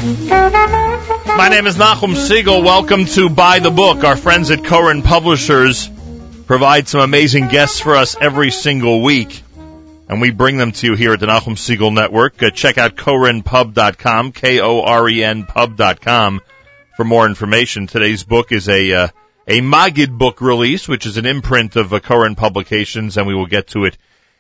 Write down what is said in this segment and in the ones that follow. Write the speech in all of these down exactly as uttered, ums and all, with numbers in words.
My name is Nachum Siegel. Welcome to Buy the Book. Our friends at Koren Publishers provide some amazing guests for us every single week, and we bring them to you here at the Nachum Siegel Network. Uh, check out koren pub dot com, K O R E N pub dot com, for more information. Today's book is a uh, a Magid book release, which is an imprint of uh, Koren Publications, and we will get to it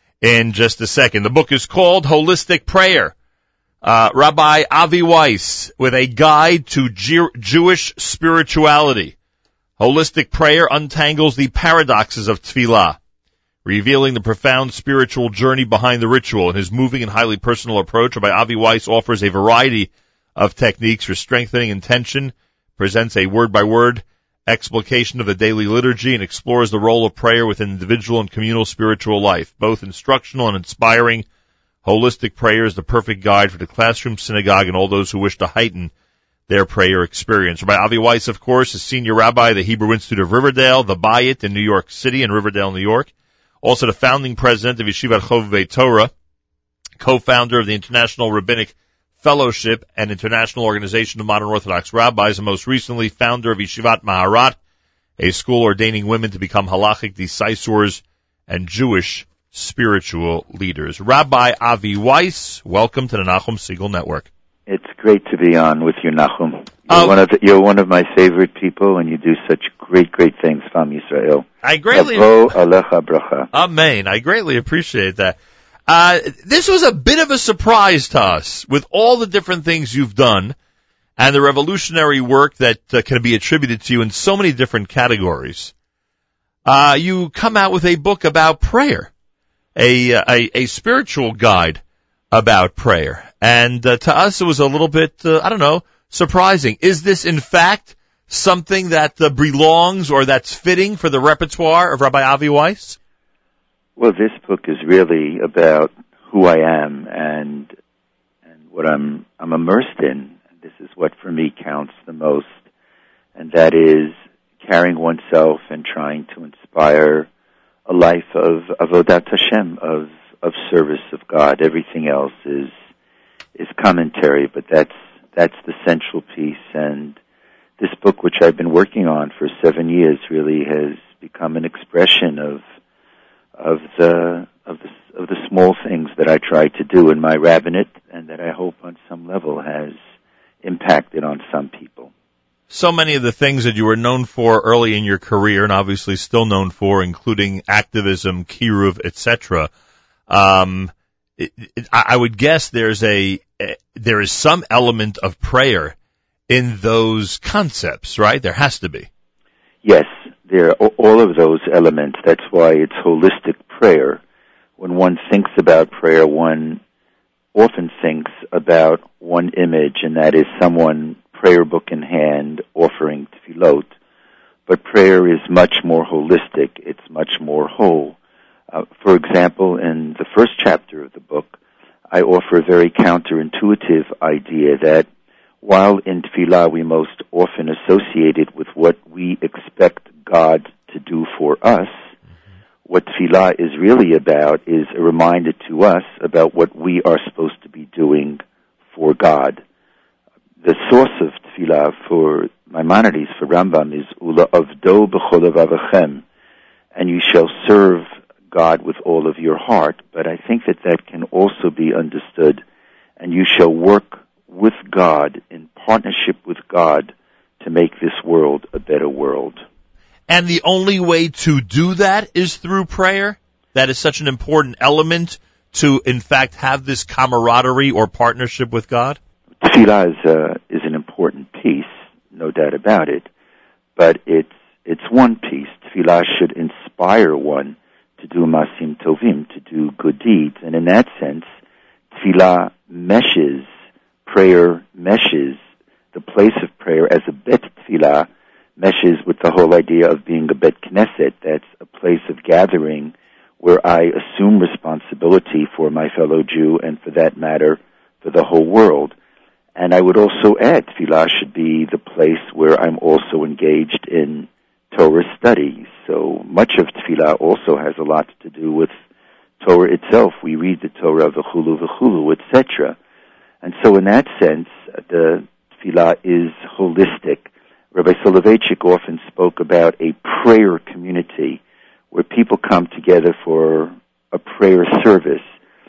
in just a second. The book is called Holistic Prayer. Uh, Rabbi Avi Weiss with a guide to Jew- Jewish spirituality. Holistic Prayer untangles the paradoxes of tefillah, revealing the profound spiritual journey behind the ritual. In his moving and highly personal approach, Rabbi Avi Weiss offers a variety of techniques for strengthening intention, presents a word-by-word explication of the daily liturgy, and explores the role of prayer within individual and communal spiritual life. Both instructional and inspiring, Holistic Prayer is the perfect guide for the classroom, synagogue, and all those who wish to heighten their prayer experience. Rabbi Avi Weiss, of course, is senior rabbi of the Hebrew Institute of Riverdale, the Bayit in New York City and Riverdale, New York. Also the founding president of Yeshivat Chovevei Torah, co-founder of the International Rabbinic Fellowship and International Organization of Modern Orthodox Rabbis, and most recently founder of Yeshivat Maharat, a school ordaining women to become halachic decisors and Jewish spiritual leaders. Rabbi Avi Weiss, welcome to the Nachum Siegel Network. It's great to be on with you, Nachum. You're, uh, one, of the, you're one of my favorite people, and you do such great, great things, Fam Yisrael. I greatly Bravo, alecha bracha. Amen. I greatly appreciate that. Uh, this was a bit of a surprise to us with all the different things you've done and the revolutionary work that uh, can be attributed to you in so many different categories. Uh, you come out with a book about prayer. A, a a spiritual guide about prayer. And uh, to us, it was a little bit, uh, I don't know, surprising. Is this, in fact, something that uh, belongs or that's fitting for the repertoire of Rabbi Avi Weiss? Well, this book is really about who I am and and what I'm I'm immersed in. This is what, for me, counts the most, and that is carrying oneself and trying to inspire a life of avodat Hashem, of of service of God. Everything else is is commentary, but that's that's the central piece. And this book, which I've been working on for seven years, really has become an expression of of the of the of the small things that I try to do in my rabbinate, and that I hope on some level has impacted on some people. So many of the things that you were known for early in your career, and obviously still known for, including activism, kiruv, et cetera. Um, it, it, I would guess there's a, a there is some element of prayer in those concepts, right? There has to be. Yes, there are all of those elements. That's why it's holistic prayer. When one thinks about prayer, one often thinks about one image, and that is someone, prayer book in hand, offering tefillot. But prayer is much more holistic. It's much more whole. Uh, for example, in the first chapter of the book, I offer a very counterintuitive idea that while in tefillah we most often associate it with what we expect God to do for us, what tefillah is really about is a reminder to us about what we are supposed to be doing for God. The source of tefillah for Maimonides, for Rambam, is Ula avdo b'chol levavachem, and you shall serve God with all of your heart. But I think that that can also be understood, and you shall work with God, in partnership with God, to make this world a better world. And the only way to do that is through prayer? That is such an important element to, in fact, have this camaraderie or partnership with God? Tefillah is, uh, is an important piece, no doubt about it, but it's it's one piece. Tefillah should inspire one to do masim tovim, to do good deeds, and in that sense, tefillah meshes, prayer meshes, the place of prayer as a bet tefillah meshes with the whole idea of being a bet knesset. That's a place of gathering where I assume responsibility for my fellow Jew, and for that matter, for the whole world. And I would also add, tefillah should be the place where I'm also engaged in Torah study. So much of tefillah also has a lot to do with Torah itself. We read the Torah, v'chulu, v'chulu, et cetera. And so in that sense, the tefillah is holistic. Rabbi Soloveitchik often spoke about a prayer community where people come together for a prayer service.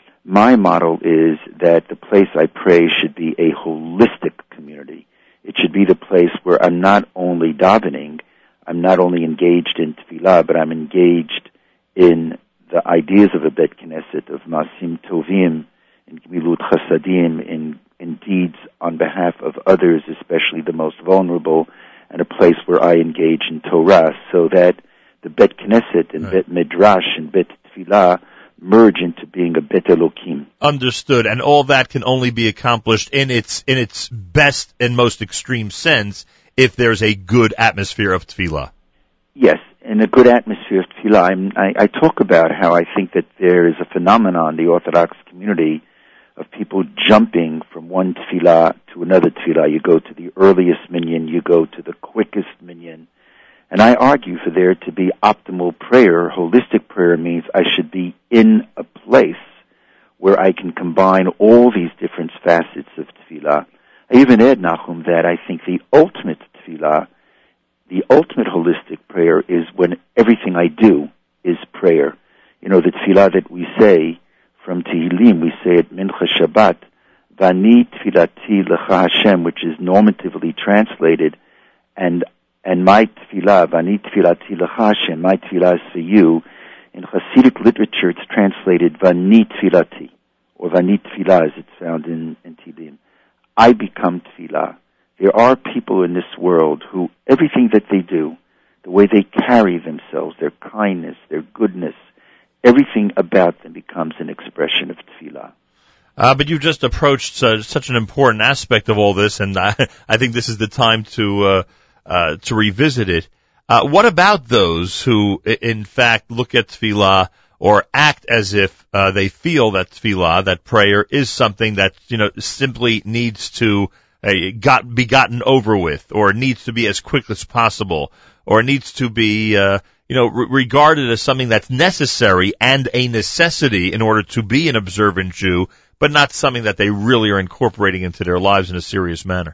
My model is that the place I pray should be a holistic community. It should be the place where I'm not only davening, I'm not only engaged in tefillah, but I'm engaged in the ideas of a Bet Knesset, of Masim Tovim, in Gemilut Chasadim, in, in deeds on behalf of others, especially the most vulnerable, and a place where I engage in Torah, so that the Bet Knesset and right. Bet Midrash and Bet Tefillah merge into being a Bet Elokim. Understood, and all that can only be accomplished in its in its best and most extreme sense if there's a good atmosphere of Tefillah. Yes, in a good atmosphere of Tefillah. I'm, I, I talk about how I think that there is a phenomenon in the Orthodox community of people jumping from one Tefillah to another Tefillah. You go to the earliest minyan, you go to the quickest minyan. And I argue for there to be optimal prayer. Holistic prayer means I should be in a place where I can combine all these different facets of tefillah. I even add, Nachum, that I think the ultimate tefillah, the ultimate holistic prayer is when everything I do is prayer. You know, the tefillah that we say from Tehillim, we say at Mincha Shabbat, Vani tefillati lecha Hashem, which is normatively translated, and And my tefillah, vani tefillati lecha Hashem, my tefillah is for you. In Hasidic literature, it's translated vani tefillati, or vani tefillah, as it's found in, in Tehillim. I become tefillah. There are people in this world who, everything that they do, the way they carry themselves, their kindness, their goodness, everything about them becomes an expression of tefillah. Uh, but you've just approached uh, such an important aspect of all this, and I, I think this is the time to... Uh, Uh, to revisit it. Uh, what about those who, in fact, look at tefillah or act as if uh, they feel that tefillah, that prayer, is something that, you know, simply needs to uh, got, be gotten over with, or needs to be as quick as possible, or needs to be, uh, you know, re- regarded as something that's necessary and a necessity in order to be an observant Jew, but not something that they really are incorporating into their lives in a serious manner?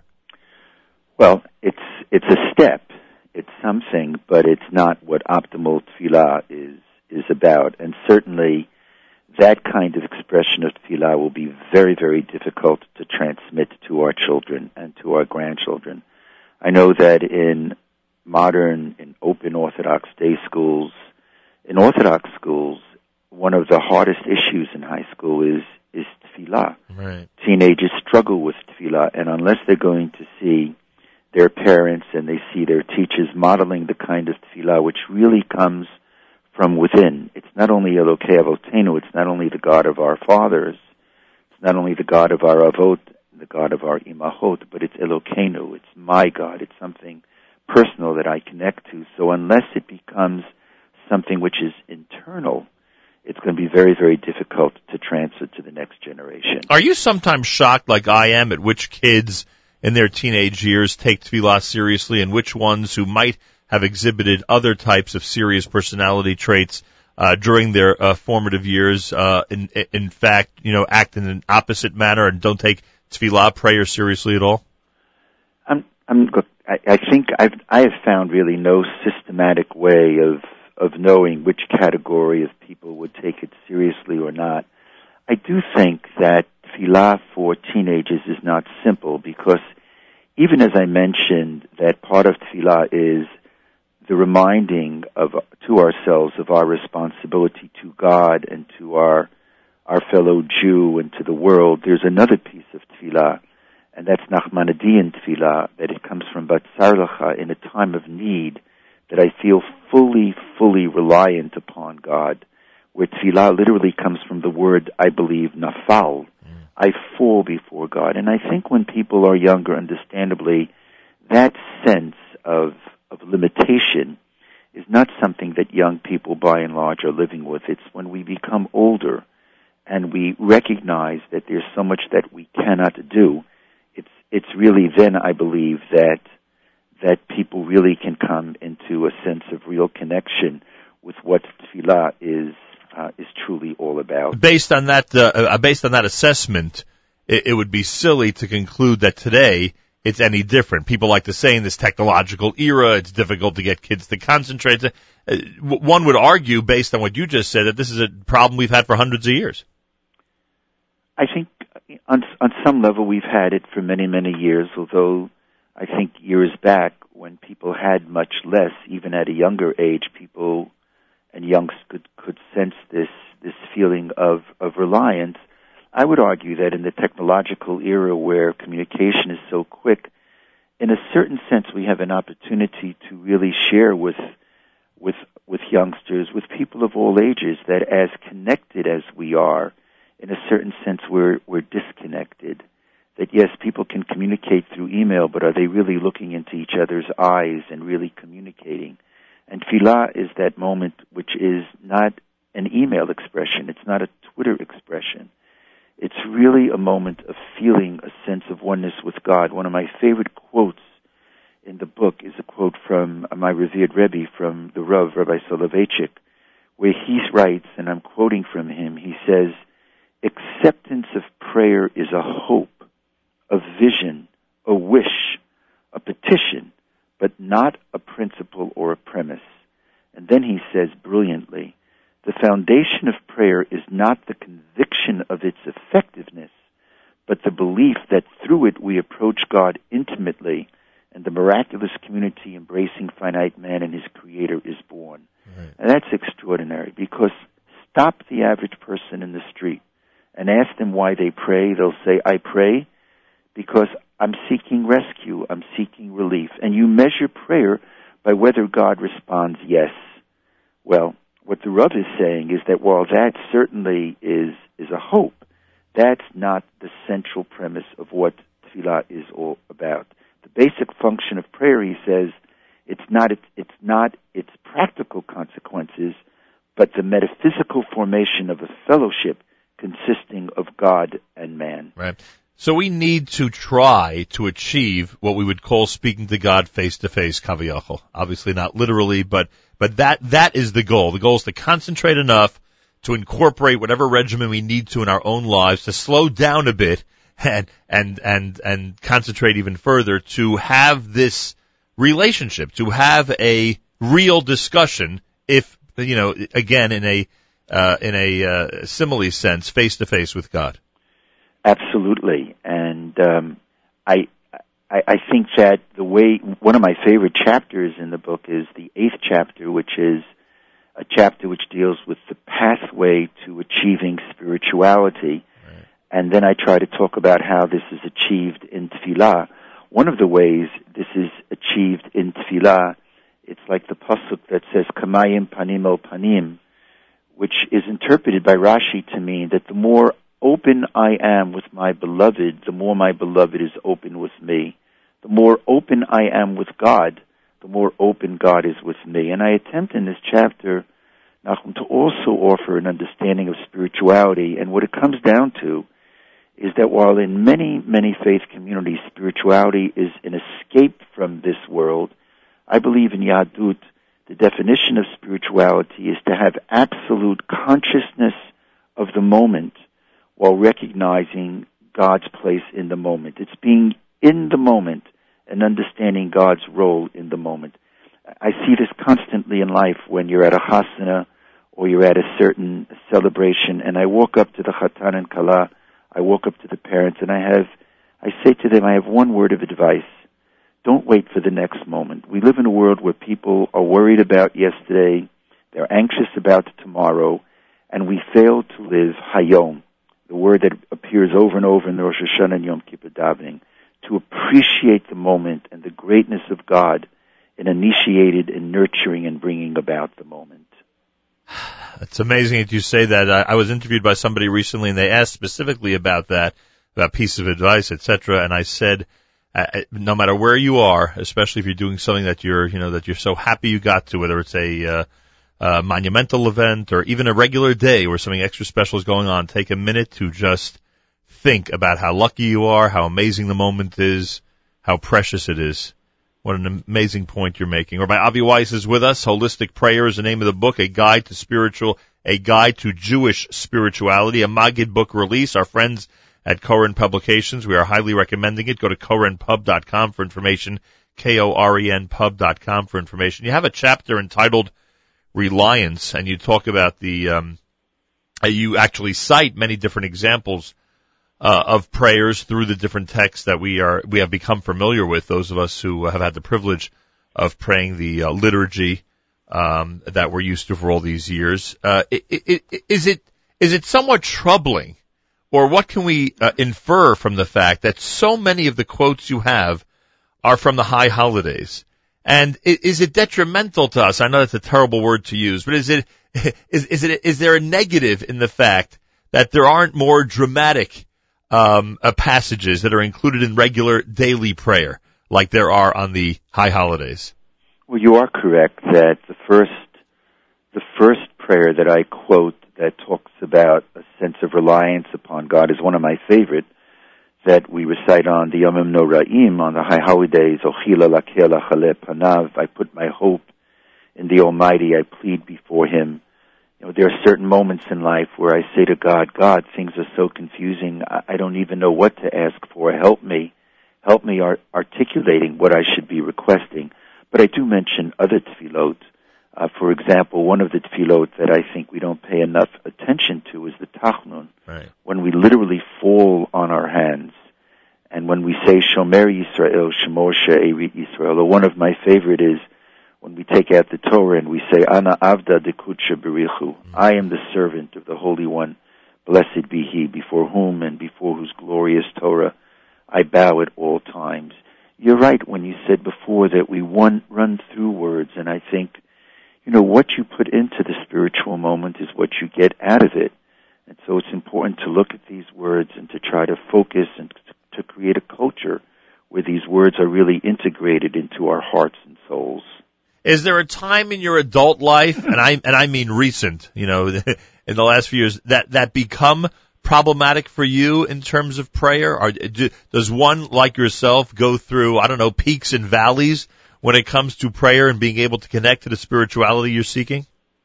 Well, it's it's a step, it's something, but it's not what optimal tefillah is is about. And certainly that kind of expression of tefillah will be very, very difficult to transmit to our children and to our grandchildren. I know that in modern, in open Orthodox day schools, in Orthodox schools, one of the hardest issues in high school is, is tefillah. Right. Teenagers struggle with tefillah, and unless they're going to see their parents and they see their teachers modeling the kind of tefillah which really comes from within. It's not only Elokei Avotenu, it's not only the God of our fathers, it's not only the God of our Avot, the God of our Imahot, but it's Elokeinu, it's my God, it's something personal that I connect to. So unless it becomes something which is internal, it's going to be very, very difficult to transfer to the next generation. Are you sometimes shocked, like I am, at which kids in their teenage years take tefillah seriously, and which ones who might have exhibited other types of serious personality traits uh, during their uh, formative years, uh, in, in fact, you know, act in an opposite manner and don't take tefillah prayer seriously at all? I'm, I'm, look, I, I think I've, I have found really no systematic way of, of knowing which category of people would take it seriously or not. I do think that tefillah for teenagers is not simple, because even as I mentioned that part of tefillah is the reminding of to ourselves of our responsibility to God and to our our fellow Jew and to the world, there's another piece of tefillah, and that's Nachmanidian tefillah, that it comes from Batzar Lecha in a time of need, that I feel fully, fully reliant upon God, where tefillah literally comes from the word, I believe, nafal. I fall before God. And I think when people are younger, understandably, that sense of, of limitation is not something that young people, by and large, are living with. It's when we become older and we recognize that there's so much that we cannot do. It's, it's really then, I believe, that, that people really can come into a sense of real connection with what tefillah is Uh, is truly all about. Based on that, uh, based on that assessment, it, it would be silly to conclude that today it's any different. People like to say in this technological era, it's difficult to get kids to concentrate. Uh, one would argue, based on what you just said, that this is a problem we've had for hundreds of years. I think on, on some level we've had it for many, many years, although I think years back when people had much less, even at a younger age, people and youngsters could, could sense this, this feeling of, of reliance. I would argue that in the technological era where communication is so quick, in a certain sense we have an opportunity to really share with with with youngsters, with people of all ages, that as connected as we are, in a certain sense we're we're disconnected. That yes, people can communicate through email, but are they really looking into each other's eyes and really communicating? And tefillah is that moment which is not an email expression, it's not a Twitter expression. It's really a moment of feeling a sense of oneness with God. One of my favorite quotes in the book is a quote from my revered Rebbe, from the Rav, Rabbi Soloveitchik, where he writes, and I'm quoting from him, he says, "Acceptance of prayer is a hope, a vision, a wish, a petition, but not a principle or a premise." And then he says brilliantly, "The foundation of prayer is not the conviction of its effectiveness, but the belief that through it we approach God intimately, and the miraculous community embracing finite man and his Creator is born." Right. And that's extraordinary, because stop the average person in the street and ask them why they pray. They'll say, "I pray because I'm seeking rescue, I'm seeking relief." And you measure prayer by whether God responds yes. Well, what the Rav is saying is that while that certainly is is a hope, that's not the central premise of what tefillah is all about. The basic function of prayer, he says, it's not its, it's not its practical consequences, but the metaphysical formation of a fellowship consisting of God and man. Right. So we need to try to achieve what we would call speaking to God face to face, kaviyachol. Obviously not literally, but but that that is the goal. The goal is to concentrate enough to incorporate whatever regimen we need to in our own lives, to slow down a bit and and and and concentrate even further, to have this relationship, to have a real discussion, if you know, again in a uh, in a uh, simile sense, face to face with God. Absolutely, and um, I, I I think that the way, one of my favorite chapters in the book is the eighth chapter, which is a chapter which deals with the pathway to achieving spirituality, right. And then I try to talk about how this is achieved in tefillah. One of the ways this is achieved in tefillah, it's like the pasuk that says "Kamayim panim el panim," which is interpreted by Rashi to mean that the more open I am with my beloved, the more my beloved is open with me. The more open I am with God, the more open God is with me. And I attempt in this chapter, Nachum, to also offer an understanding of spirituality. And what it comes down to is that while in many, many faith communities spirituality is an escape from this world, I believe in Yahadut the definition of spirituality is to have absolute consciousness of the moment, while recognizing God's place in the moment. It's being in the moment and understanding God's role in the moment. I see this constantly in life when you're at a hasana or you're at a certain celebration, and I walk up to the chatan and kala, I walk up to the parents, and I have, I say to them, I have one word of advice. Don't wait for the next moment. We live in a world where people are worried about yesterday, they're anxious about tomorrow, and we fail to live hayom, the word that appears over and over in the Rosh Hashanah and Yom Kippur davening, to appreciate the moment and the greatness of God in initiated and nurturing and bringing about the moment. It's amazing that you say that. I, I was interviewed by somebody recently, and they asked specifically about that, about piece of advice, et cetera. And I said, uh, no matter where you are, especially if you're doing something that you're, you know, that you're so happy you got to, whether it's a uh, a monumental event or even a regular day where something extra special is going on, take a minute to just think about how lucky you are, how amazing the moment is, how precious it is. What an amazing point you're making. Rabbi Avi Weiss is with us. Holistic Prayer is the name of the book, a guide to spiritual, a guide to Jewish spirituality, a Maggid book release. Our friends at Koren Publications. We are highly recommending it. Go to koren pub dot com for information, K O R E N pub dot com for information. You have a chapter entitled Reliance, and you talk about the, um, you actually cite many different examples uh, of prayers through the different texts that we are, we have become familiar with, those of us who have had the privilege of praying the uh, liturgy um, that we're used to for all these years. Uh, it, it, it, is it, is it somewhat troubling? Or what can we uh, infer from the fact that so many of the quotes you have are from the high holidays? And is it detrimental to us? I know that's a terrible word to use, but is it is is it is there a negative in the fact that there aren't more dramatic um, uh, passages that are included in regular daily prayer like there are on the high holidays? Well, you are correct that the first the first prayer that I quote that talks about a sense of reliance upon God is one of my favorite that we recite on the Yomim Noraim, on the high holidays, Ochila Lakel Achale Panav, I put my hope in the Almighty, I plead before Him. You know, there are certain moments in life where I say to God, God, things are so confusing, I don't even know what to ask for, help me, help me art- articulating what I should be requesting. But I do mention other tefillot. Uh, for example, one of the tefillot that I think we don't pay enough attention to is the Tachnun, right. When we literally fall on our hands, and when we say Shomer Yisrael, Shemor She'eri Yisrael, or one of my favorite is when we take out the Torah and we say, Ana Avda Dekutsha Berichu, mm-hmm. I am the servant of the Holy One, blessed be He, before whom and before whose glorious Torah I bow at all times. You're right when you said before that we one, run through words, and I think you know, what you put into the spiritual moment is what you get out of it. And so it's important to look at these words and to try to focus and to create a culture where these words are really integrated into our hearts and souls. Is there a time in your adult life, and I and I mean recent, you know, in the last few years, that, that become problematic for you in terms of prayer? Or do, does one like yourself go through, I don't know, peaks and valleys when it comes to prayer and being able to connect to the spirituality you're seeking?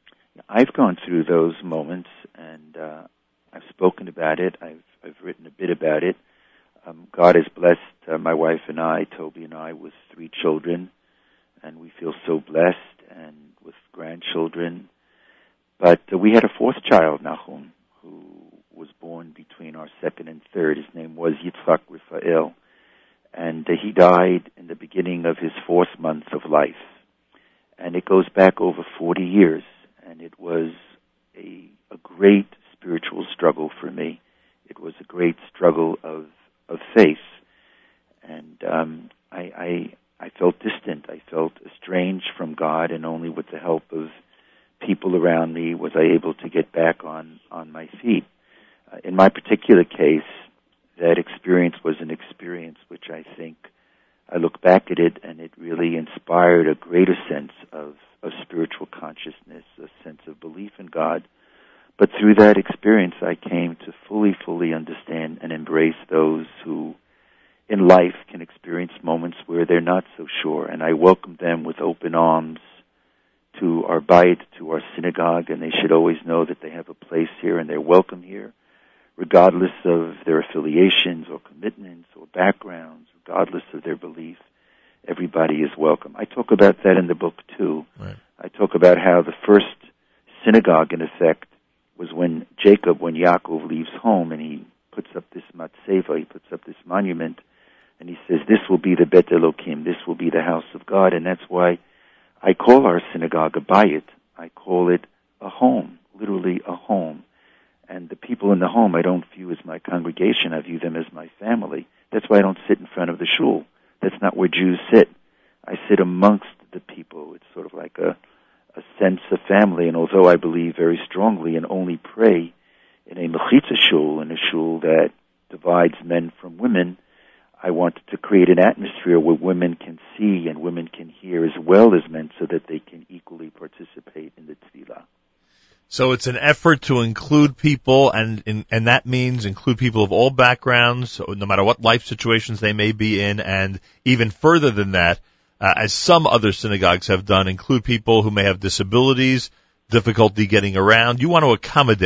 I've gone through those moments, and uh, I've spoken about it. I've, I've written a bit about it. Um, God has blessed uh, my wife and I, Toby and I, with three children, and we feel so blessed, and with grandchildren. But uh, we had a fourth child, Nahum, who was born between our second and third. His name was Yitzchak Raphael. And uh, he died in the beginning of his fourth month of life. And it goes back over forty years. And it was a, a great spiritual struggle for me. It was a great struggle of, of faith. And um, I, I, I felt distant. I felt estranged from God, and only with the help of people around me was I able to get back on, on my feet. Uh, in my particular case, that experience was an experience which I think I look back at it and it really inspired a greater sense of, of spiritual consciousness, a sense of belief in God. But through that experience, I came to fully, fully understand and embrace those who in life can experience moments where they're not so sure. And I welcome them with open arms to our bayit, to our synagogue, and they should always know that they have a place here and they're welcome here, regardless of their affiliations or commitments or backgrounds, regardless of their belief. Everybody is welcome. I talk about that in the book, too. Right. I talk about how the first synagogue, in effect, was when Jacob, when Yaakov leaves home and he puts up this matzeva, he puts up this monument, and he says, this will be the Bet Elokim, this will be the house of God, and that's why I call our synagogue a bayit. I call it a home, literally a home. And the people in the home I don't view as my congregation, I view them as my family. That's why I don't sit in front of the shul. That's not where Jews sit. I sit amongst the people. It's sort of like a, a sense of family, and although I believe very strongly and only pray in a mechitza shul, in a shul that divides men from women, I wanted to create an atmosphere where women can see and women can hear as well as men so that they can equally participate in the tefillah. So it's an effort to include people, and and, and that means include people of all backgrounds, no matter what life situations they may be in, and even further than that, uh, as some other synagogues have done, include people who may have disabilities, difficulty getting around. You want to accommodate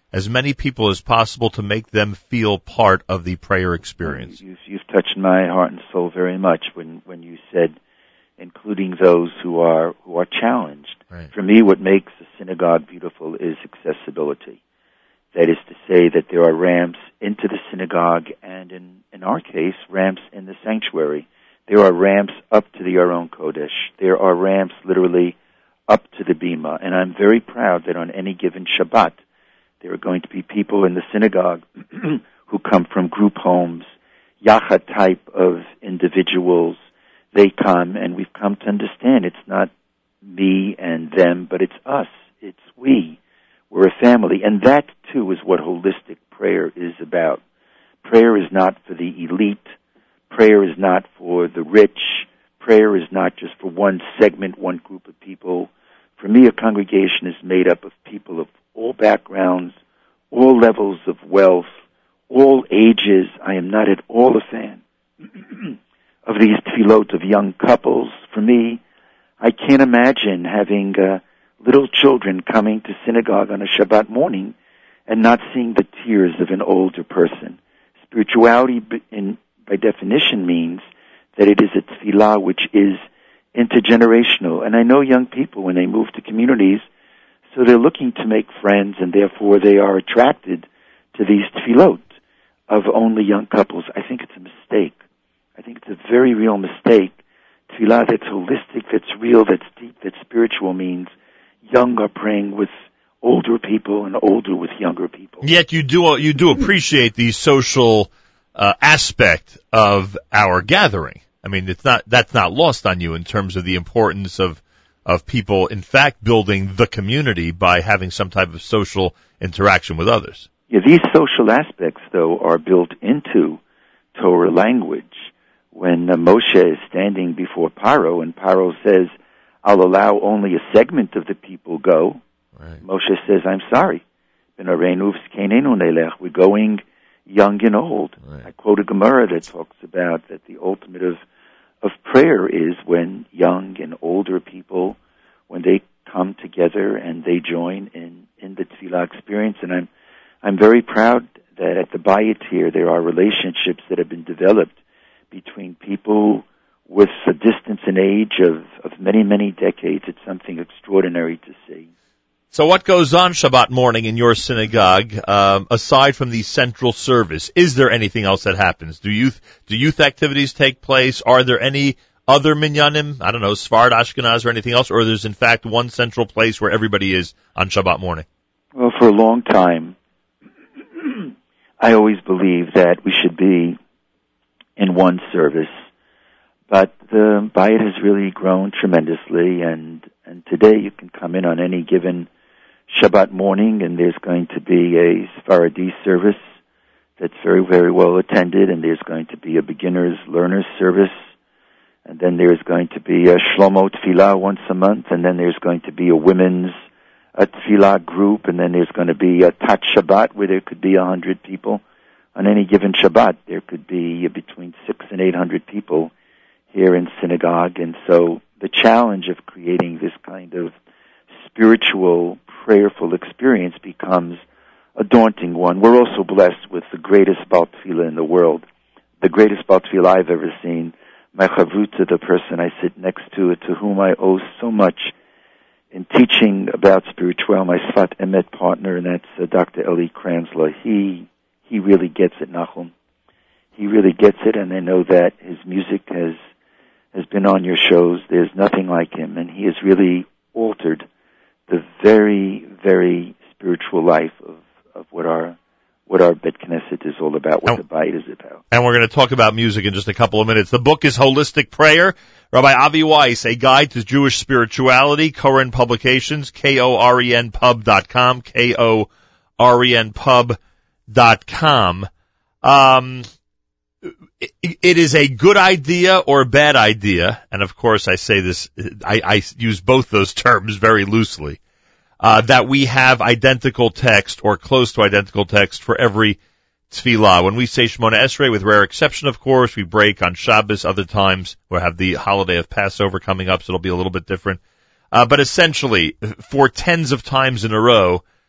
as many people as possible to make them feel part of the prayer experience. You've, you've touched my heart and soul very much when, when you said including those who are who are challenged. Right. For me, what makes a synagogue beautiful is accessibility. That is to say that there are ramps into the synagogue and, in, in our case, ramps in the sanctuary. There are ramps up to the Aron Kodesh. There are ramps literally up to the Bima. And I'm very proud that on any given Shabbat, there are going to be people in the synagogue who come from group homes, yachad type of individuals. They come, and we've come to understand it's not me and them, but it's us. It's we. We're a family. And that, too, is what holistic prayer is about. Prayer is not for the elite. Prayer is not for the rich. Prayer is not just for one segment, one group of people. For me, a congregation is made up of people of all backgrounds, all levels of wealth, all ages. I am not at all a fan of these tefillot of young couples. For me, I can't imagine having uh, little children coming to synagogue on a Shabbat morning and not seeing the tears of an older person. Spirituality, in, by definition, means that it is a tefillah which is intergenerational. And I know young people, when they move to communities, so they're looking to make friends, and therefore they are attracted to these tefillot of only young couples. I think it's a mistake. I think it's a very real mistake. Tefillah that's holistic, that's real, that's deep, that's spiritual means young are praying with older people and older with younger people. Yet you do you do appreciate the social uh, aspect of our gathering. I mean, it's not that's not lost on you in terms of the importance of of people, in fact, building the community by having some type of social interaction with others. Yeah, these social aspects, though, are built into Torah language. When uh, Moshe is standing before Paro, and Paro says, I'll allow only a segment of the people go, right. Moshe says, I'm sorry. We're going young and old. Right. I quote a Gemara that talks about that the ultimate of, of prayer is when young and older people, when they come together and they join in, in the tefillah experience. And I'm, I'm very proud that at the Bayit here there are relationships that have been developed between people with a distance in age of, of many, many decades. It's something extraordinary to see. So what goes on Shabbat morning in your synagogue, um, aside from the central service? Is there anything else that happens? Do youth, do youth activities take place? Are there any other minyanim, I don't know, Sfard, Ashkenaz, or anything else? Or there's in fact one central place where everybody is on Shabbat morning? Well, for a long time, I always believed that we should be in one service. But the Bayit has really grown tremendously, and, and today you can come in on any given Shabbat morning, and there's going to be a Sephardi service that's very, very well attended, and there's going to be a beginners, learners service, and then there's going to be a Shlomo Tefillah once a month, and then there's going to be a women's a Tefillah group, and then there's going to be a Tat Shabbat where there could be a hundred people. On any given Shabbat, there could be between six and eight hundred people here in synagogue, and so the challenge of creating this kind of spiritual, prayerful experience becomes a daunting one. We're also blessed with the greatest Baal Tefillah in the world, the greatest Baal Tefillah I've ever seen. My chavruta, the person I sit next to, to whom I owe so much in teaching about spiritual, my Sfat Emet partner, and that's uh, Doctor Eli Kranzler. He he really gets it, Nachum. He really gets it, and I know that his music has has been on your shows. There's nothing like him, and he has really altered the very, very spiritual life of, of what our what our Bet Knesset is all about, what and, the Bayit is about. And we're going to talk about music in just a couple of minutes. The book is Holistic Prayer, Rabbi Avi Weiss, A Guide to Jewish Spirituality, Koren Publications, K O R E N pub dot com, K O R E N pub dot com. Um, it, it is a good idea or a bad idea, and of course I say this, I, I use both those terms very loosely, uh, that we have identical text or close to identical text for every tefillah. When we say Shemona Esrei, with rare exception, of course, we break on Shabbos. Other times we'll have the holiday of Passover coming up, so it'll be a little bit different. Uh, but essentially, for tens of times in a row,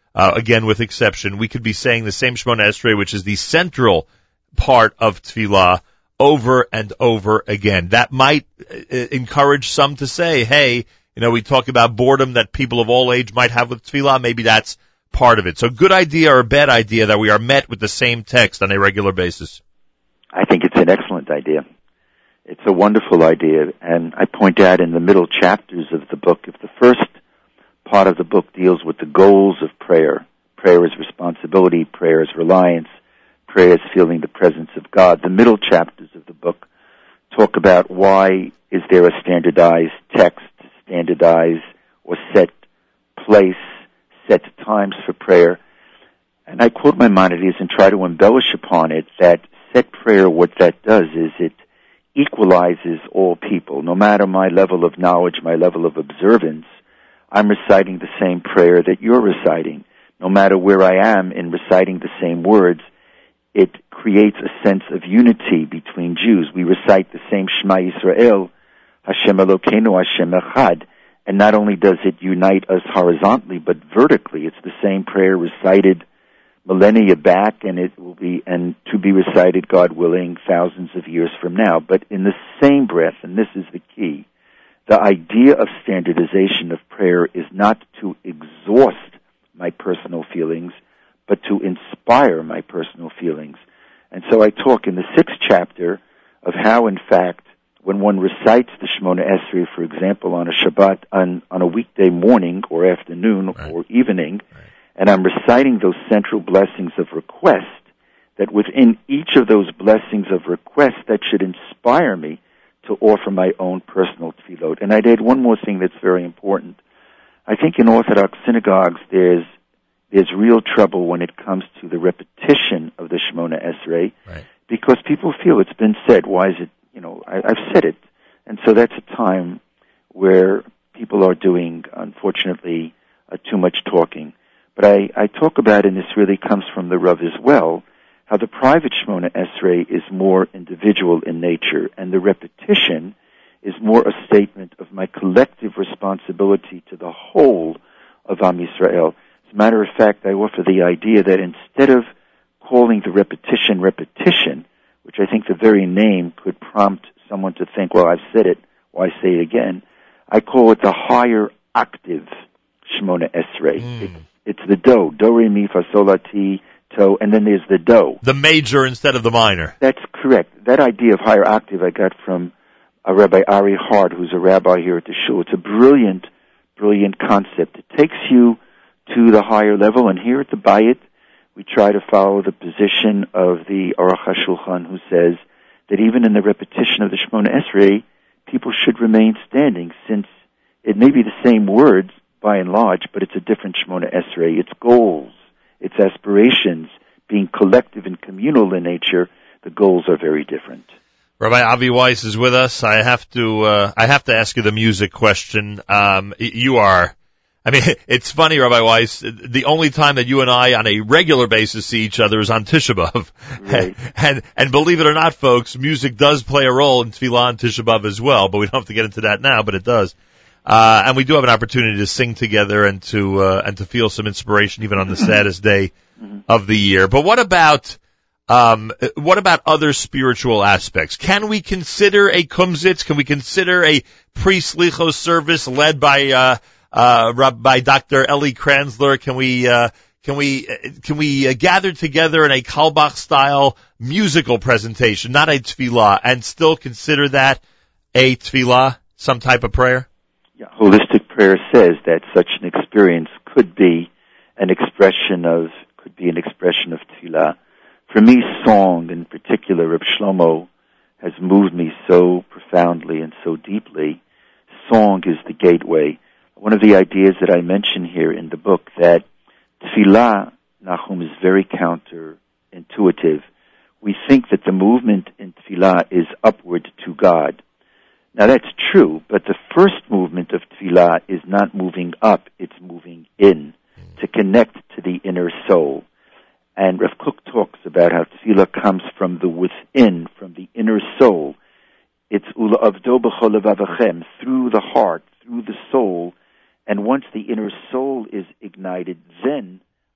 uh, again with exception, we could be saying the same Shemona Esrei, which is the central part of tefillah, over and over again. That might uh, encourage some to say, hey, you know, we talk about boredom that people of all age might have with tefillah. Maybe that's part of it. So good idea or bad idea that we are met with the same text on a regular basis? I think it's an excellent idea. It's a wonderful idea. And I point out in the middle chapters of the book, if the first part of the book deals with the goals of prayer, prayer is responsibility, prayer is reliance, prayer is feeling the presence of God. The middle chapters of the book talk about why is there a standardized text, standardized or set place, set times for prayer. And I quote Maimonides and try to embellish upon it that set prayer, what that does is it equalizes all people. No matter my level of knowledge, my level of observance, I'm reciting the same prayer that you're reciting. No matter where I am in reciting the same words, it creates a sense of unity between Jews. We recite the same Shema Yisrael, Hashem Elokeinu, Hashem Echad, and not only does it unite us horizontally, but vertically. It's the same prayer recited millennia back, and it will be, and to be recited, God willing, thousands of years from now. But in the same breath, and this is the key, the idea of standardization of prayer is not to exhaust my personal feelings, but to inspire my personal feelings. And so I talk in the sixth chapter of how, in fact, when one recites the Shemona Esrei, for example, on a Shabbat, on, on a weekday morning or afternoon right. or evening, right. and I'm reciting those central blessings of request, that within each of those blessings of request, that should inspire me to offer my own personal tefillot. And I'd add one more thing that's very important. I think in Orthodox synagogues, there's there's real trouble when it comes to the repetition of the Shemona Esrei, right. because people feel it's been said. Why is it, you know, I, I've said it. And so that's a time where people are doing, unfortunately, uh, too much talking. But I, I talk about, and this really comes from the Rav as well, how the private Shemona Esrei is more individual in nature, and the repetition is more a statement of my collective responsibility to the whole of Am Yisrael. As a matter of fact, I offer the idea that instead of calling the repetition repetition, which I think the very name could prompt someone to think, well, I've said it, why say it again? I call it the higher octave Shemona Esrei. Mm. It's, it's the do, do, re, mi, fa, sol, la, ti, to, and then there's the do. The major instead of the minor. That's correct. That idea of higher octave I got from a Rabbi Ari Hard, who's a rabbi here at the shul. It's a brilliant, brilliant concept. It takes you to the higher level, and here at the Bayit, we try to follow the position of the Aruch HaShulchan, who says that even in the repetition of the Shemona Esrei, people should remain standing, since it may be the same words by and large, but it's a different Shemona Esrei. Its goals, its aspirations, being collective and communal in nature, the goals are very different. Rabbi Avi Weiss is with us. I have to, uh, I have to ask you the music question. Um, you are, I mean, it's funny, Rabbi Weiss, the only time that you and I on a regular basis see each other is on Tisha B'Av. Right. and, and believe it or not, folks, music does play a role in Tefillah and Tisha B'Av as well, but we don't have to get into that now, but it does. Uh, and we do have an opportunity to sing together and to, uh, and to feel some inspiration even on the saddest day of the year. But what about, um, what about other spiritual aspects? Can we consider a kumzitz? Can we consider a pre-slichos service led by, uh, Uh, by Doctor Eli Kranzler? Can we, uh, can we, can we uh, gather together in a Kalbach style musical presentation, not a tefillah, and still consider that a tefillah, some type of prayer? Yeah, holistic prayer says that such an experience could be an expression of, could be an expression of tefillah. For me, song in particular, Reb Shlomo, has moved me so profoundly and so deeply. Song is the gateway. One of the ideas that I mention here in the book, that tefillah, Nachum, is very counterintuitive. We think that the movement in tefillah is upward to God. Now that's true, but the first movement of tefillah is not moving up, it's moving in, to connect to the inner soul. And Rav Kook talks about how tefillah comes from the within, from the inner soul. It's ula avdo b'chol levavachem, through the heart, through the soul. And once the inner soul is ignited, then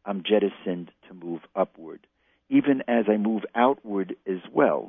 I'm jettisoned to move upward. Even as I move outward as well,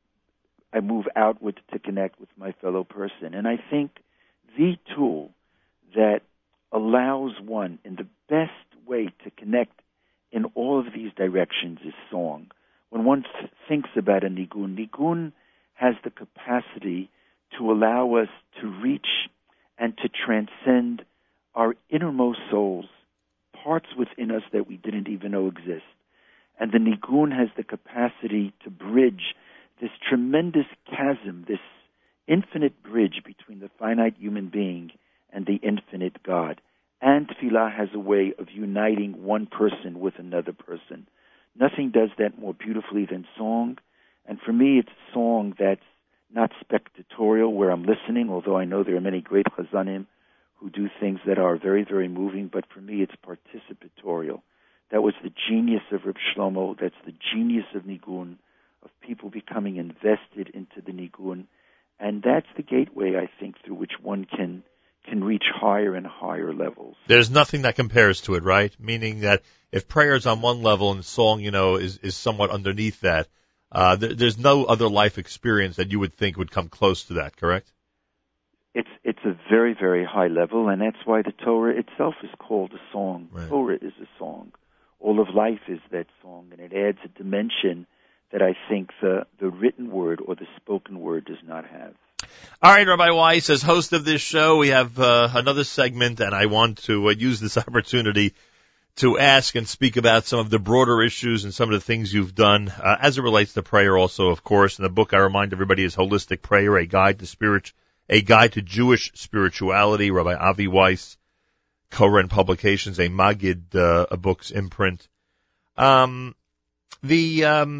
I move outward to connect with my fellow person. And I think the tool that allows one in the best way to connect in all of these directions is song. When one th- thinks about a nigun, nigun has the capacity to allow us to reach and to transcend our innermost souls, parts within us that we didn't even know exist. And the nigun has the capacity to bridge this tremendous chasm, this infinite bridge between the finite human being and the infinite God. And tefillah has a way of uniting one person with another person. Nothing does that more beautifully than song. And for me, it's a song that's not spectatorial, where I'm listening, although I know there are many great chazanim who do things that are very, very moving. But for me, it's participatorial. That was the genius of Reb Shlomo. That's the genius of nigun, of people becoming invested into the nigun. And that's the gateway, I think, through which one can can reach higher and higher levels. There's nothing that compares to it, right? Meaning that if prayer is on one level and song, you know, is, is somewhat underneath that, uh, there, there's no other life experience that you would think would come close to that, correct? It's it's a very, very high level, and that's why the Torah itself is called a song. Right. Torah is a song. All of life is that song, and it adds a dimension that I think the, the written word or the spoken word does not have. All right, Rabbi Weiss, as host of this show, we have uh, another segment, and I want to uh, use this opportunity to ask and speak about some of the broader issues and some of the things you've done uh, as it relates to prayer also, of course. And the book, I remind everybody, is Holistic Prayer, A Guide to Spirit, A Guide to Jewish Spirituality, Rabbi Avi Weiss, Koren Publications, a Magid uh, a books imprint. Um, the um,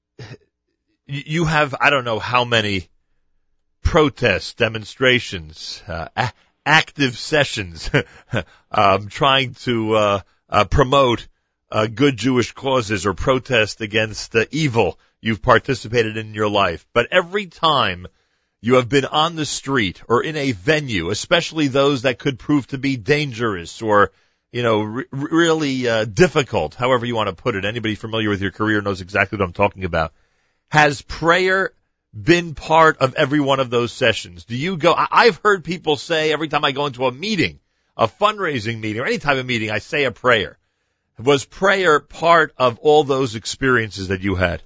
you have, I don't know how many protests, demonstrations, uh, a- active sessions, um, trying to uh, uh, promote uh, good Jewish causes or protest against uh, evil you've participated in your life. But every time you have been on the street or in a venue, especially those that could prove to be dangerous or, you know, re- really uh, difficult, however you want to put it. Anybody familiar with your career knows exactly what I'm talking about. Has prayer been part of every one of those sessions? Do you go, I- I've heard people say every time I go into a meeting, a fundraising meeting, or any type of meeting, I say a prayer. Was prayer part of all those experiences that you had?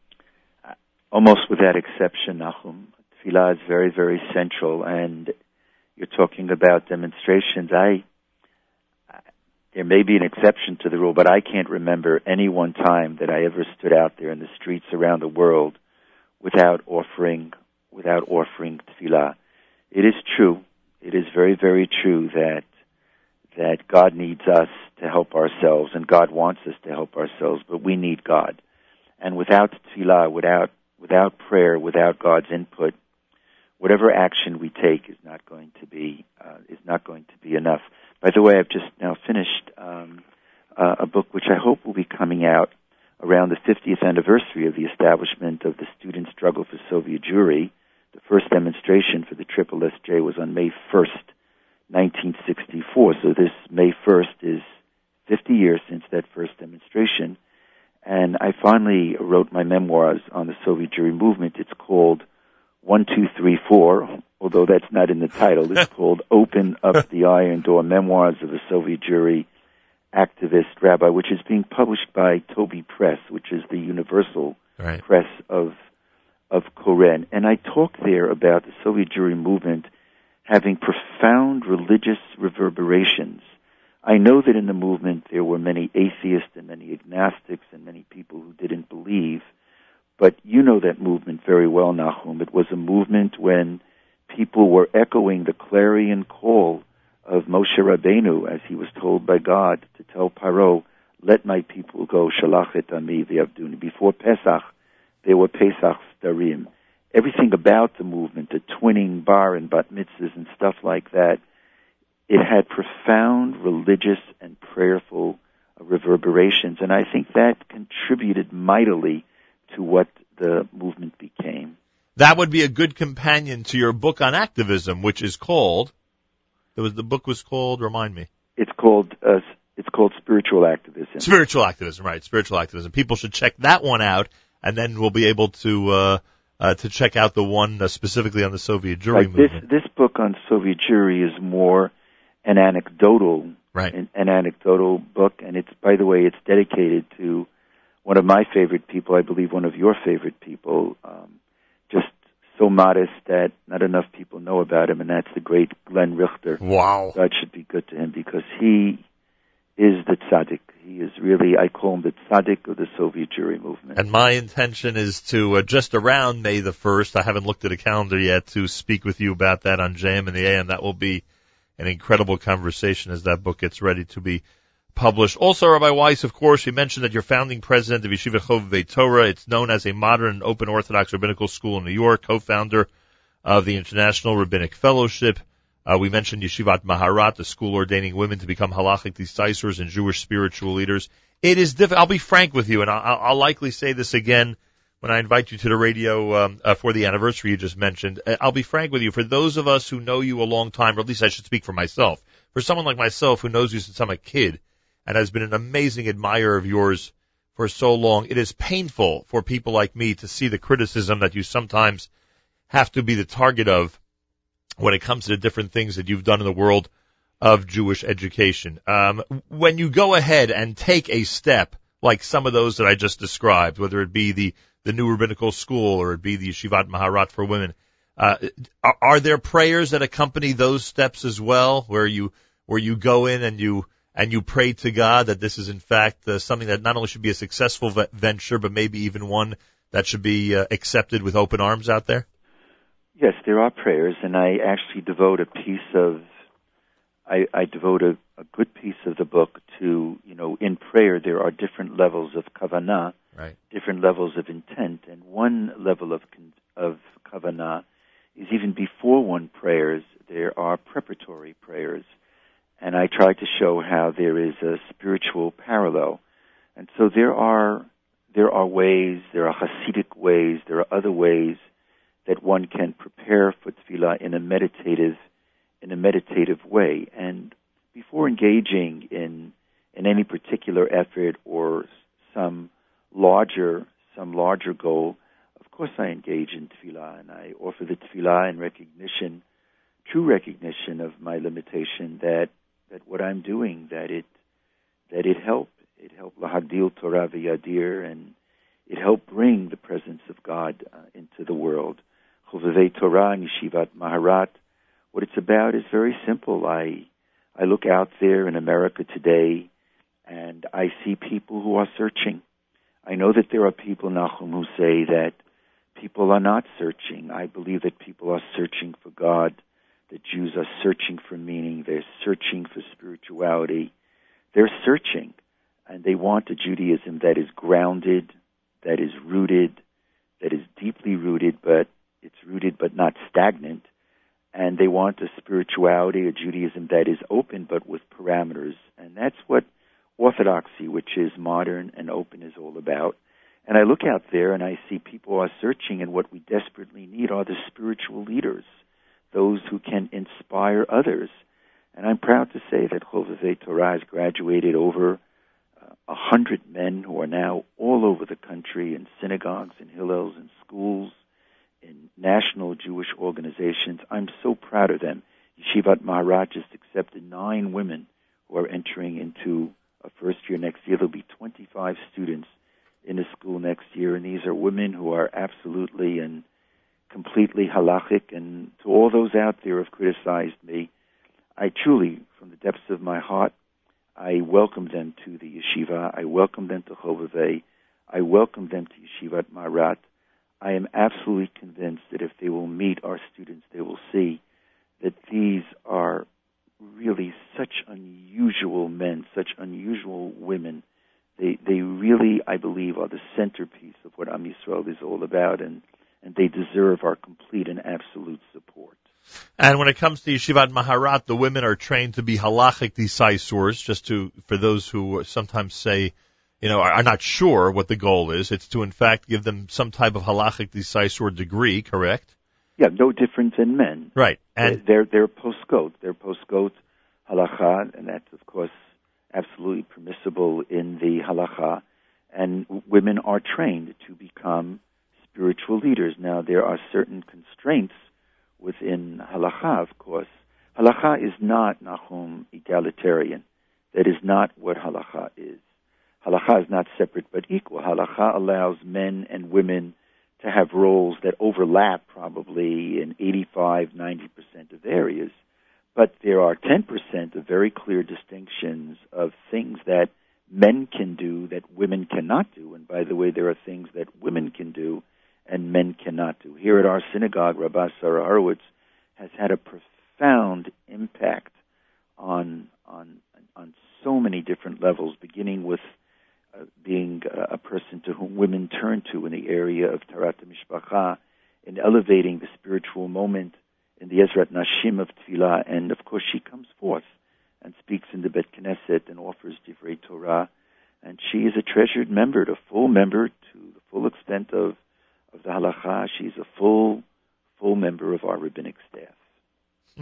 Almost without exception, Nachum. Tefillah is very, very central, and you're talking about demonstrations. I, there may be an exception to the rule, but I can't remember any one time that I ever stood out there in the streets around the world without offering, without offering tefillah. It is true. It is very, very true that that God needs us to help ourselves, and God wants us to help ourselves, but we need God. And without tefillah, without without prayer, without God's input, whatever action we take is not going to be uh, is not going to be enough. By the way, I've just now finished um, uh, a book which I hope will be coming out around the fiftieth anniversary of the establishment of the Student Struggle for Soviet Jewry. The first demonstration for the Triple S J was on May first, nineteen sixty-four. So this May first is fifty years since that first demonstration. And I finally wrote my memoirs on the Soviet Jewry movement. It's called One, Two, Three, Four, although that's not in the title. It's called Open Up the Iron Door, Memoirs of a Soviet Jewry Activist Rabbi, which is being published by Toby Press, which is the universal right. press of of Koren. And I talk there about the Soviet Jewry movement having profound religious reverberations. I know that in the movement there were many atheists and many agnostics and many people who didn't believe, but you know that movement very well, Nahum. It was a movement when people were echoing the clarion call of Moshe Rabbeinu, as he was told by God to tell Paro, let my people go, shalach et ami v'yavduni. Before Pesach, there were Pesach Starim. Everything about the movement, the twinning bar and bat mitzvahs and stuff like that, it had profound religious and prayerful reverberations, and I think that contributed mightily to what the movement became. That would be a good companion to your book on activism, which is called, there was, the book was called, remind me. It's called, uh, It's called Spiritual Activism. Spiritual Activism, right, Spiritual Activism. People should check that one out, and then we'll be able to uh, uh, to check out the one uh, specifically on the Soviet Jewry right. movement. This, this book on Soviet Jewry is more an anecdotal, right. an, an anecdotal book, and it's, by the way, it's dedicated to one of my favorite people, I believe one of your favorite people, um, just so modest that not enough people know about him, and that's the great Glenn Richter. Wow. God should be good to him, because he is the tzaddik. He is really, I call him the tzaddik of the Soviet Jewry movement. And my intention is to, uh, just around May the first, I haven't looked at a calendar yet, to speak with you about that on J M and the A M. That will be an incredible conversation as that book gets ready to be published. Also, Rabbi Weiss, of course, you mentioned that you're founding president of Yeshiva Chovevei Torah. It's known as a modern and open Orthodox rabbinical school in New York, co-founder of the International Rabbinic Fellowship. Uh, we mentioned Yeshivat Maharat, the school ordaining women to become halachic decisors and Jewish spiritual leaders. It is difficult. I'll be frank with you, and I'll, I'll likely say this again when I invite you to the radio um, uh, for the anniversary you just mentioned. I'll be frank with you. For those of us who know you a long time, or at least I should speak for myself, for someone like myself who knows you since I'm a kid and has been an amazing admirer of yours for so long, it is painful for people like me to see the criticism that you sometimes have to be the target of when it comes to the different things that you've done in the world of Jewish education. Um, when you go ahead and take a step like some of those that I just described, whether it be the, the new rabbinical school or it be the Yeshivat Maharat for women, uh, are, are there prayers that accompany those steps as well, where you where you go in and you and you pray to God that this is in fact uh, something that not only should be a successful v- venture, but maybe even one that should be uh, accepted with open arms out there? Yes, there are prayers, and I actually devote a piece of, I, I devote a, a good piece of the book to, you know, in prayer there are different levels of kavanah, right. different levels of intent, and one level of of kavanah is even before one prayers, there are preparatory prayers, and I try to show how there is a spiritual parallel, and so there are there are ways, there are Hasidic ways, there are other ways that one can prepare for tefillah in a meditative, in a meditative way. And before engaging in in any particular effort or some larger, some larger goal, of course I engage in tefillah, and I offer the tefillah in recognition, true recognition of my limitation, that that what I'm doing, that it that it helped, it helped lahagdil Torah v'yadir, and it helped bring the presence of God uh, into the world. Chovevei Torah and Yeshivat Maharat. What it's about is very simple. I I look out there in America today, and I see people who are searching. I know that there are people, Nachum, who say that people are not searching. I believe that people are searching for God, that Jews are searching for meaning, they're searching for spirituality. They're searching, and they want a Judaism that is grounded, that is rooted, that is deeply rooted, but it's rooted but not stagnant, and they want a spirituality, a Judaism that is open but with parameters, and that's what Orthodoxy, which is modern and open, is all about. And I look out there and I see people are searching, and what we desperately need are the spiritual leaders, those who can inspire others. And I'm proud to say that Chovevei Torah has graduated over a uh, hundred men who are now all over the country in synagogues, in hillels, in schools, in national Jewish organizations. I'm so proud of them. Yeshivat Maharat just accepted nine women who are entering into a first year next year. There'll be twenty-five students in the school next year, and these are women who are absolutely and completely halachic. And to all those out there who have criticized me, I truly, from the depths of my heart, I welcome them to the yeshiva. I welcome them to Chovevei. I welcome them to Yeshivat Maharat. I am absolutely convinced that if they will meet our students, they will see that these are really such unusual men, such unusual women. They they really, I believe, are the centerpiece of what Am Yisrael is all about, and, and they deserve our complete and absolute support. And when it comes to Yeshivat Maharat, the women are trained to be halachic decisors, just to, for those who sometimes say, you know, are not sure what the goal is. It's to, in fact, give them some type of halachic decisor degree, correct? Yeah, no different than men. Right. And they're they're poskot. They're poskot halacha, and that's, of course, absolutely permissible in the halacha, and women are trained to become spiritual leaders. Now, there are certain constraints within halacha, of course. Halacha is not, Nahum, egalitarian. That is not what halacha is. Halacha is not separate but equal. Halacha allows men and women to have roles that overlap probably in eighty-five, ninety percent of areas. But there are ten percent of very clear distinctions of things that men can do that women cannot do. And by the way, there are things that women can do and men cannot do. Here at our synagogue, Rabbi Sarah Horowitz has had a profound impact on on on so many different levels, beginning with uh, being uh, a person to whom women turn to in the area of Taharat HaMishpacha, in elevating the spiritual moment in the Ezrat Nashim of Tefillah, and of course she comes forth and speaks in the Bet Knesset and offers Divrei Torah, and she is a treasured member, a full member to the full extent of, of the halacha. She's a full, full member of our rabbinic staff. Hmm.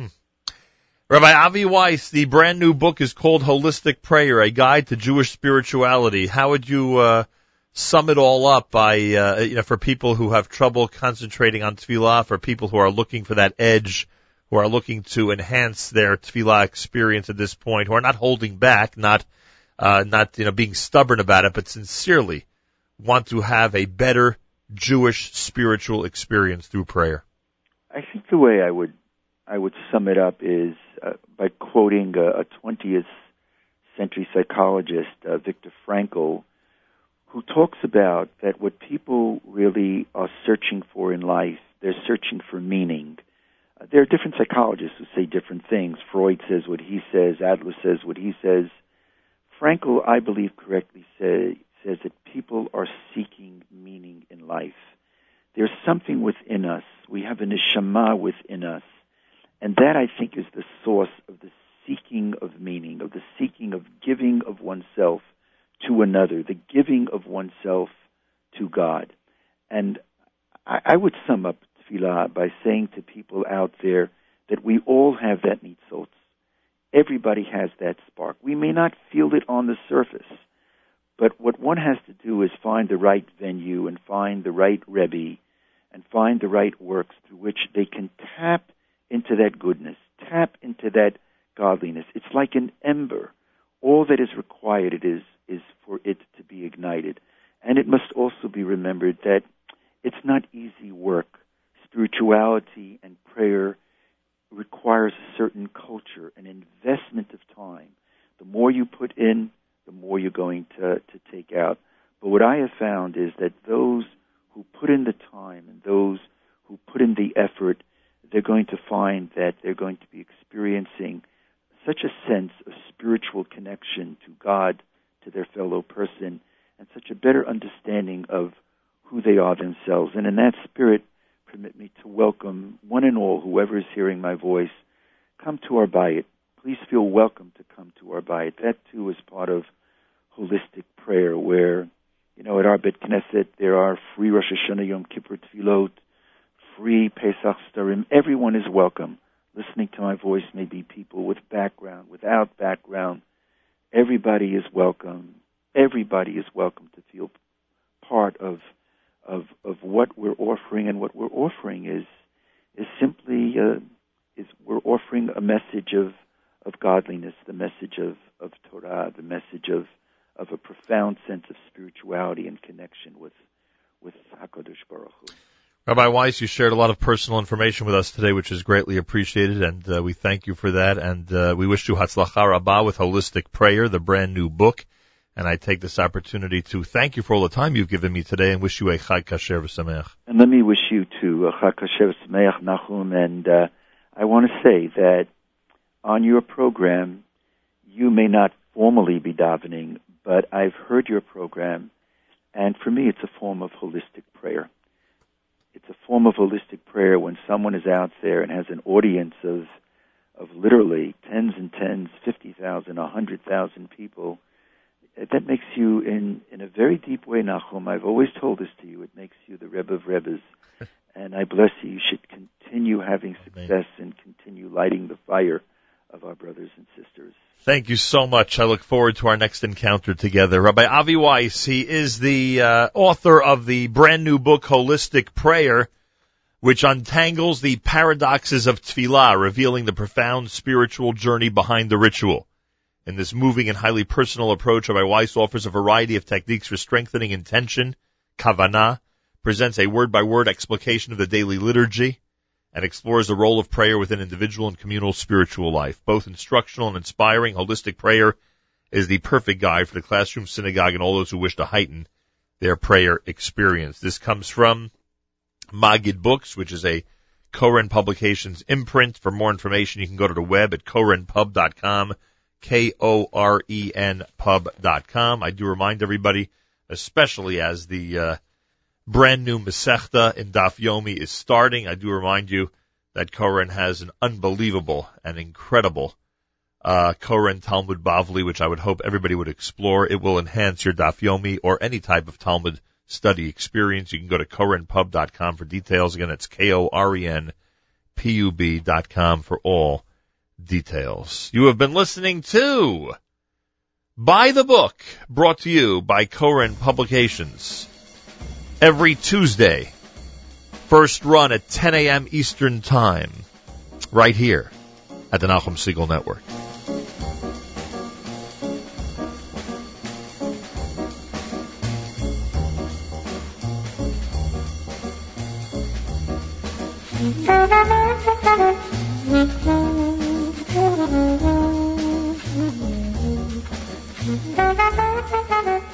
Rabbi Avi Weiss, the brand new book is called Holistic Prayer, A Guide to Jewish Spirituality. How would you uh, sum it all up by, uh, you know, for people who have trouble concentrating on tefillah, for people who are looking for that edge, who are looking to enhance their tefillah experience at this point, who are not holding back, not, uh, not, you know, being stubborn about it, but sincerely want to have a better Jewish spiritual experience through prayer? I think the way I would I would sum it up is uh, by quoting a, a twentieth century psychologist, uh, Viktor Frankl, who talks about that what people really are searching for in life, they're searching for meaning. Uh, there are different psychologists who say different things. Freud says what he says, Adler says what he says. Frankl, I believe correctly, say, says that people are seeking meaning in life. There's something within us. We have a neshama within us. And that, I think, is the source of the seeking of meaning, of the seeking of giving of oneself to another, the giving of oneself to God. And I, I would sum up tefillah by saying to people out there that we all have that nitzot. Everybody has that spark. We may not feel it on the surface, but what one has to do is find the right venue and find the right Rebbe and find the right works through which they can tap into that goodness, tap into that godliness. It's like an ember. All that is required it is is for it to be ignited. And it must also be remembered that it's not easy work. Spirituality and prayer requires a certain culture, an investment of time. The more you put in, the more you're going to, to take out. But what I have found is that those who put in the time and those who put in the effort, they're going to find that they're going to be experiencing such a sense of spiritual connection to God, to their fellow person, and such a better understanding of who they are themselves. And in that spirit, permit me to welcome one and all, whoever is hearing my voice, come to our bayit. Please feel welcome to come to our bayit. That, too, is part of holistic prayer, where, you know, at our Bet Knesset, there are free Rosh Hashanah Yom Kippur Tefillot, free Pesach Starim. Everyone is welcome. Listening to my voice may be people with background, without background. Everybody is welcome. Everybody is welcome to feel part of of of what we're offering, and what we're offering is is simply uh, is we're offering a message of of godliness, the message of, of Torah, the message of of a profound sense of spirituality and connection with with HaKadosh Baruch Hu. Rabbi Weiss, you shared a lot of personal information with us today, which is greatly appreciated, and uh, we thank you for that. And uh, we wish you Hatzlacha Rabbah with Holistic Prayer, the brand new book. And I take this opportunity to thank you for all the time you've given me today, and wish you a Chag Kasher V'Sameach. And let me wish you too a Chag Kasher V'Sameach, Nachum. And uh, I want to say that on your program, you may not formally be davening, but I've heard your program, and for me, it's a form of holistic prayer. It's a form of holistic prayer when someone is out there and has an audience of of literally tens and tens, fifty thousand, a hundred thousand people. That makes you, in, in a very deep way, Nachum, I've always told this to you, it makes you the Rebbe of Rebbes. And I bless you. You should continue having success and continue lighting the fire of our brothers and sisters. Thank you so much. I look forward to our next encounter together. Rabbi Avi Weiss, he is the uh, author of the brand new book, Holistic Prayer, which untangles the paradoxes of tefillah, revealing the profound spiritual journey behind the ritual. In this moving and highly personal approach, Rabbi Weiss offers a variety of techniques for strengthening intention, kavanah, presents a word-by-word explication of the daily liturgy, and explores the role of prayer within individual and communal spiritual life. Both instructional and inspiring, Holistic Prayer is the perfect guide for the classroom, synagogue, and all those who wish to heighten their prayer experience. This comes from Magid Books, which is a Koren Publications imprint. For more information, you can go to the web at koren pub dot com, K O R E N pub dot com. I do remind everybody, especially as the uh, brand new Masechta in Daf Yomi is starting, I do remind you that Koren has an unbelievable and incredible uh, Koren Talmud Bavli, which I would hope everybody would explore. It will enhance your Daf Yomi or any type of Talmud study experience. You can go to koren pub dot com for details. Again, it's K O R E N P U B dot com for all details. You have been listening to By the Book, brought to you by Koren Publications. Every Tuesday, first run at ten a.m. Eastern Time, right here at the Nachum Segal Network. Thank you.